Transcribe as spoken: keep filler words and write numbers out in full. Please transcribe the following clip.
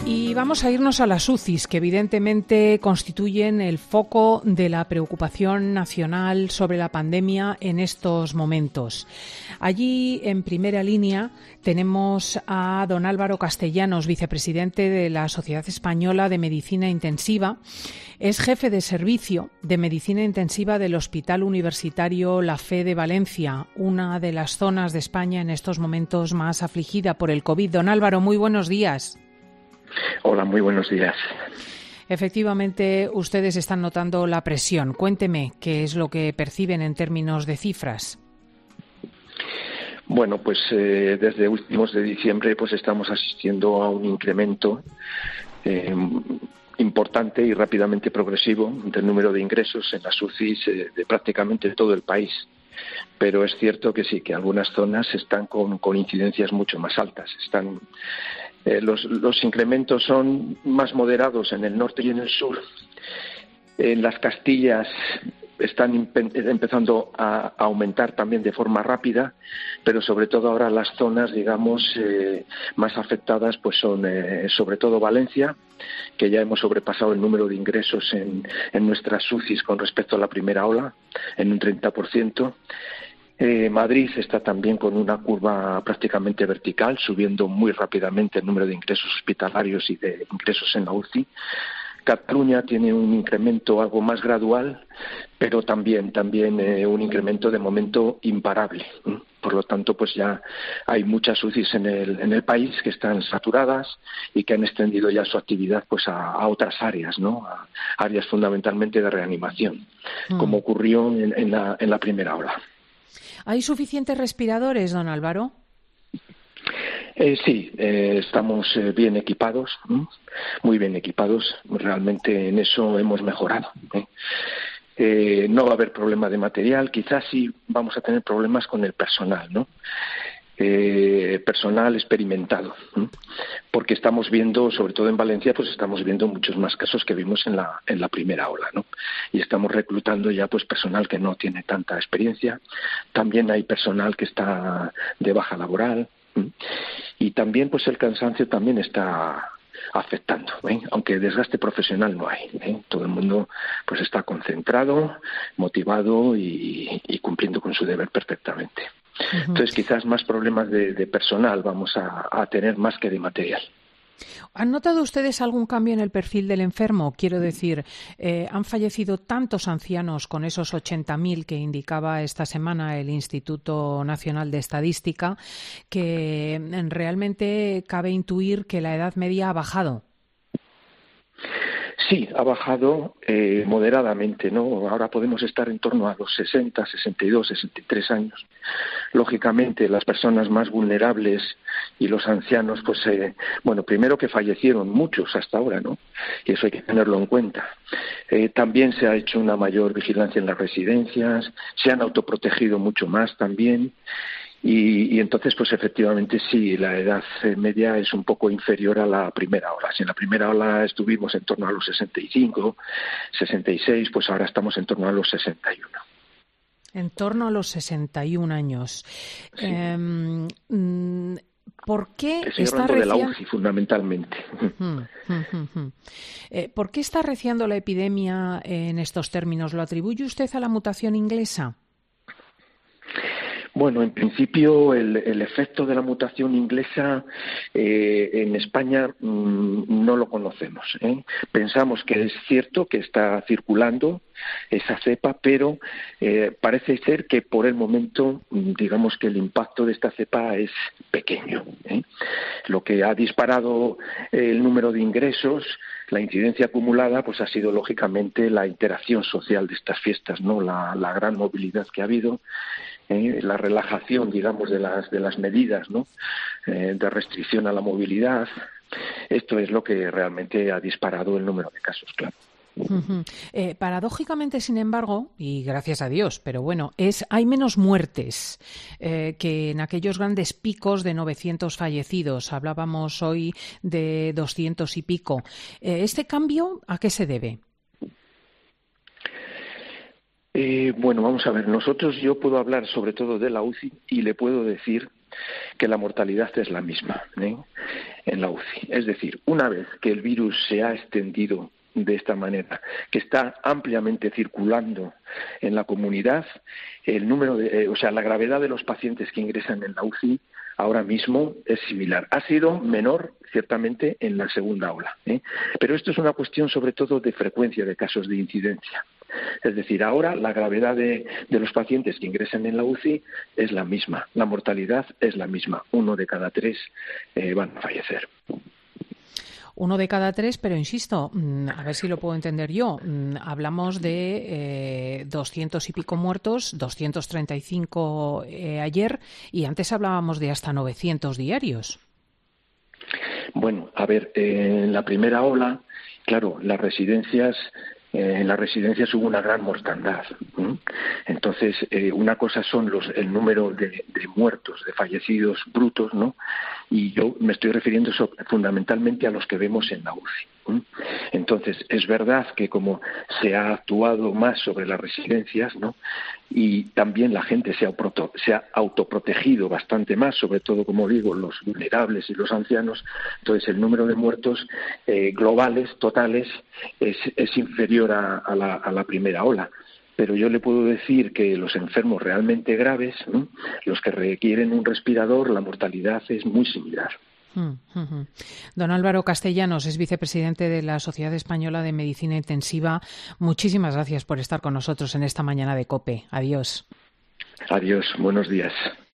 Y vamos a irnos a las U C Is, que evidentemente constituyen el foco de la preocupación nacional sobre la pandemia en estos momentos. Allí, en primera línea, tenemos a don Álvaro Castellanos, vicepresidente de la Sociedad Española de Medicina Intensiva. Es jefe de servicio de Medicina Intensiva del Hospital Universitario La Fe de Valencia, una de las zonas de España en estos momentos más afligida por el COVID. Don Álvaro, muy buenos días. Hola, muy buenos días. Efectivamente, ustedes están notando la presión. Cuénteme qué es lo que perciben en términos de cifras. Bueno, pues eh, desde últimos de diciembre pues estamos asistiendo a un incremento eh, importante y rápidamente progresivo del número de ingresos en las U C Is eh, de prácticamente todo el país. Pero es cierto que sí, que algunas zonas están con, con incidencias mucho más altas. Están eh, los, los incrementos son más moderados en el norte y en el sur. En las Castillas están empezando a aumentar también de forma rápida, pero sobre todo ahora las zonas, digamos, eh, más afectadas pues son eh, sobre todo Valencia, que ya hemos sobrepasado el número de ingresos en, en nuestras U C Is con respecto a la primera ola, en un treinta por ciento. Eh, Madrid está también con una curva prácticamente vertical, subiendo muy rápidamente el número de ingresos hospitalarios y de ingresos en la U C I. Cataluña tiene un incremento algo más gradual, pero también también eh, un incremento de momento imparable. ¿eh? Por lo tanto, pues ya hay muchas U C Is en el en el país que están saturadas y que han extendido ya su actividad pues a, a otras áreas, ¿no? A áreas fundamentalmente de reanimación, mm. como ocurrió en, en la en la primera ola. ¿Hay suficientes respiradores, don Álvaro? Eh, sí, eh, estamos eh, bien equipados, ¿eh? muy bien equipados. Realmente en eso hemos mejorado. ¿eh? Eh, no va a haber problema de material, quizás sí vamos a tener problemas con el personal, ¿no? Eh, personal experimentado, ¿eh? porque estamos viendo, sobre todo en Valencia, pues estamos viendo muchos más casos que vimos en la en la primera ola, ¿no? Y estamos reclutando ya pues personal que no tiene tanta experiencia. También hay personal que está de baja laboral. Y también pues el cansancio también está afectando, ¿eh? aunque desgaste profesional no hay. ¿eh? Todo el mundo pues está concentrado, motivado y, y cumpliendo con su deber perfectamente. Uh-huh. Entonces quizás más problemas de, de personal vamos a, a tener más que de material. ¿Han notado ustedes algún cambio en el perfil del enfermo? Quiero decir, eh, han fallecido tantos ancianos con esos ochenta mil que indicaba esta semana el Instituto Nacional de Estadística, que realmente cabe intuir que la edad media ha bajado. Sí, ha bajado eh, moderadamente, ¿no? Ahora podemos estar en torno a los sesenta, sesenta y dos, sesenta y tres años. Lógicamente, las personas más vulnerables y los ancianos, pues, eh, bueno, primero que fallecieron muchos hasta ahora, ¿no? Y eso hay que tenerlo en cuenta. Eh, también se ha hecho una mayor vigilancia en las residencias, se han autoprotegido mucho más también. Y, y entonces, pues efectivamente sí, la edad media es un poco inferior a la primera ola. Si en la primera ola estuvimos en torno a los sesenta y cinco, sesenta y seis, pues ahora estamos en torno a los sesenta y uno. En torno a los sesenta y un años. Sí. Eh, ¿Por qué Estoy está hablando recién... de la U C I fundamentalmente? Uh, uh, uh, uh. Eh, ¿Por qué está reciendo la epidemia en estos términos? ¿Lo atribuye usted a la mutación inglesa? Bueno, en principio el, el efecto de la mutación inglesa eh, en España mmm, no lo conocemos. ¿eh? Pensamos que es cierto que está circulando esa cepa, pero eh, parece ser que por el momento, digamos que el impacto de esta cepa es pequeño. ¿eh? Lo que ha disparado el número de ingresos, la incidencia acumulada, pues ha sido lógicamente la interacción social de estas fiestas, ¿no? La, la gran movilidad que ha habido. Eh, la relajación, digamos, de las de las medidas, ¿no? Eh, de restricción a la movilidad. Esto es lo que realmente ha disparado el número de casos, claro. Uh-huh. Eh, paradójicamente, sin embargo, y gracias a Dios, pero bueno, es hay menos muertes eh, que en aquellos grandes picos de novecientos fallecidos. Hablábamos hoy de doscientos y pico. Eh, ¿Este cambio a qué se debe? Eh, bueno, vamos a ver, nosotros, yo puedo hablar sobre todo de la U C I y le puedo decir que la mortalidad es la misma, ¿eh? en la U C I. Es decir, una vez que el virus se ha extendido de esta manera, que está ampliamente circulando en la comunidad, el número de, eh, o sea, la gravedad de los pacientes que ingresan en la U C I ahora mismo es similar. Ha sido menor, ciertamente, en la segunda ola, ¿eh? Pero esto es una cuestión, sobre todo, de frecuencia de casos de incidencia. Es decir, ahora la gravedad de, de los pacientes que ingresan en la U C I es la misma, la mortalidad es la misma. Uno de cada tres eh, van a fallecer. Uno de cada tres, pero insisto, a ver si lo puedo entender yo. Hablamos de eh, doscientos y pico muertos, doscientos treinta y cinco eh, ayer, y antes hablábamos de hasta novecientos diarios. Bueno, a ver, eh, en la primera ola, claro, las residencias... Eh, en las residencias hubo una gran mortandad. ¿eh? Entonces, eh, una cosa son los el número de, de muertos, de fallecidos brutos, ¿no? Y yo me estoy refiriendo so, fundamentalmente a los que vemos en la U C I. ¿eh? Entonces, es verdad que como se ha actuado más sobre las residencias, ¿no? Y también la gente se ha, proto, se ha autoprotegido bastante más, sobre todo, como digo, los vulnerables y los ancianos. Entonces, el número de muertos eh, globales, totales, es, es inferior a, a, la, a la primera ola. Pero yo le puedo decir que los enfermos realmente graves, ¿no? Los que requieren un respirador, la mortalidad es muy similar. Don Álvaro Castellanos es vicepresidente de la Sociedad Española de Medicina Intensiva. Muchísimas gracias por estar con nosotros en esta mañana de COPE. Adiós. Adiós, buenos días.